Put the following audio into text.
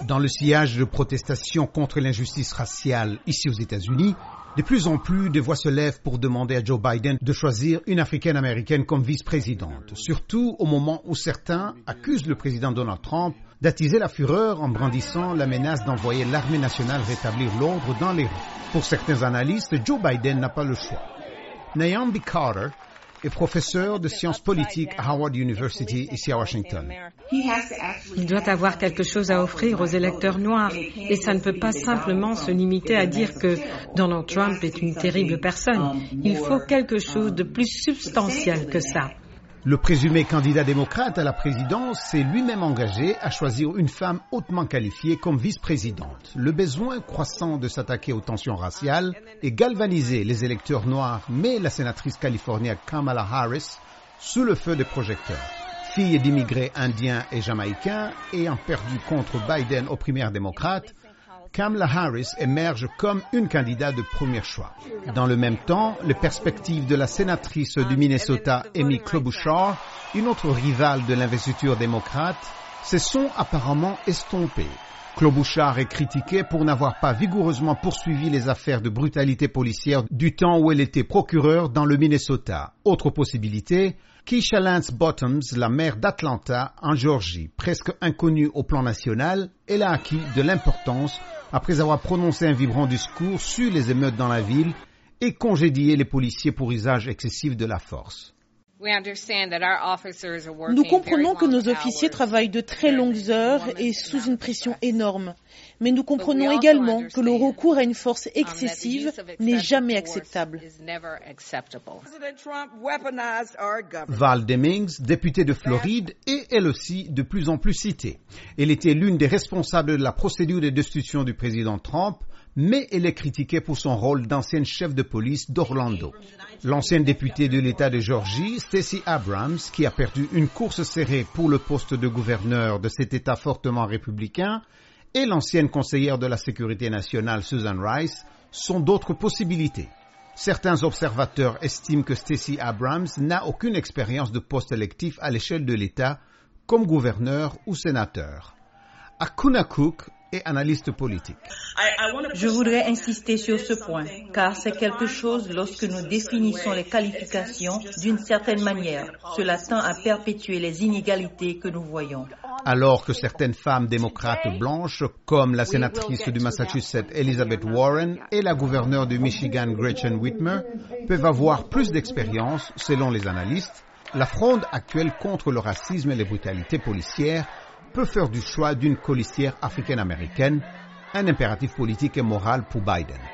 Dans le sillage de protestations contre l'injustice raciale ici aux États-Unis, de plus en plus de voix se lèvent pour demander à Joe Biden de choisir une Africaine-Américaine comme vice-présidente, surtout au moment où certains accusent le président Donald Trump d'attiser la fureur en brandissant la menace d'envoyer l'armée nationale rétablir l'ordre dans les rues. Pour certains analystes, Joe Biden n'a pas le choix. Nyambi Carter est professeur de sciences politiques à Howard University ici à Washington. Il doit avoir quelque chose à offrir aux électeurs noirs et ça ne peut pas simplement se limiter à dire que Donald Trump est une terrible personne. Il faut quelque chose de plus substantiel que ça. Le présumé candidat démocrate à la présidence s'est lui-même engagé à choisir une femme hautement qualifiée comme vice-présidente. Le besoin croissant de s'attaquer aux tensions raciales et galvaniser les électeurs noirs met la sénatrice californienne Kamala Harris sous le feu des projecteurs. Fille d'immigrés indiens et jamaïcains ayant perdu contre Biden aux primaires démocrates, Kamala Harris émerge comme une candidate de premier choix. Dans le même temps, les perspectives de la sénatrice du Minnesota, Amy Klobuchar, une autre rivale de l'investiture démocrate, se sont apparemment estompées. Klobuchar est critiquée pour n'avoir pas vigoureusement poursuivi les affaires de brutalité policière du temps où elle était procureure dans le Minnesota. Autre possibilité, Keisha Lance Bottoms, la maire d'Atlanta, en Géorgie, presque inconnue au plan national, elle a acquis de l'importance après avoir prononcé un vibrant discours sur les émeutes dans la ville et congédié les policiers pour usage excessif de la force. Nous comprenons que nos officiers travaillent de très longues heures et sous une pression énorme. Mais nous comprenons également que le recours à une force excessive n'est jamais acceptable. Val Demings, députée de Floride, est elle aussi de plus en plus citée. Elle était l'une des responsables de la procédure de destitution du président Trump, mais elle est critiquée pour son rôle d'ancienne chef de police d'Orlando. L'ancienne députée de l'État de Géorgie, Stacey Abrams, qui a perdu une course serrée pour le poste de gouverneur de cet État fortement républicain, et l'ancienne conseillère de la Sécurité nationale, Susan Rice, sont d'autres possibilités. Certains observateurs estiment que Stacey Abrams n'a aucune expérience de poste électif à l'échelle de l'État, comme gouverneur ou sénateur. Akuna Cook est analyste politique. Je voudrais insister sur ce point, car c'est quelque chose lorsque nous définissons les qualifications d'une certaine manière. Cela tend à perpétuer les inégalités que nous voyons. Alors que certaines femmes démocrates blanches, comme la sénatrice du Massachusetts Elizabeth Warren et la gouverneure du Michigan Gretchen Whitmer, peuvent avoir plus d'expérience, selon les analystes, la fronde actuelle contre le racisme et les brutalités policières peut faire du choix d'une colistière africaine-américaine un impératif politique et moral pour Biden.